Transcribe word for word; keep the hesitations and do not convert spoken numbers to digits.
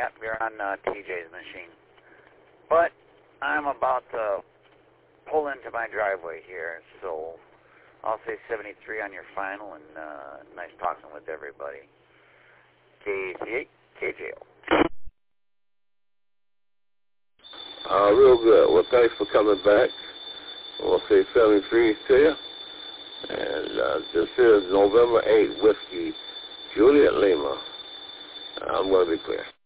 Yep, you're on uh, T J's machine. But I'm about to pull into my driveway here, so I'll say seventy-three on your final, and uh, nice talking with everybody. K C eight, K J O. Uh, real good. Well, thanks for coming back. We'll say seventy-three to you. And uh, this is November eighth, Whiskey, Juliet Lima. I'm going to be clear.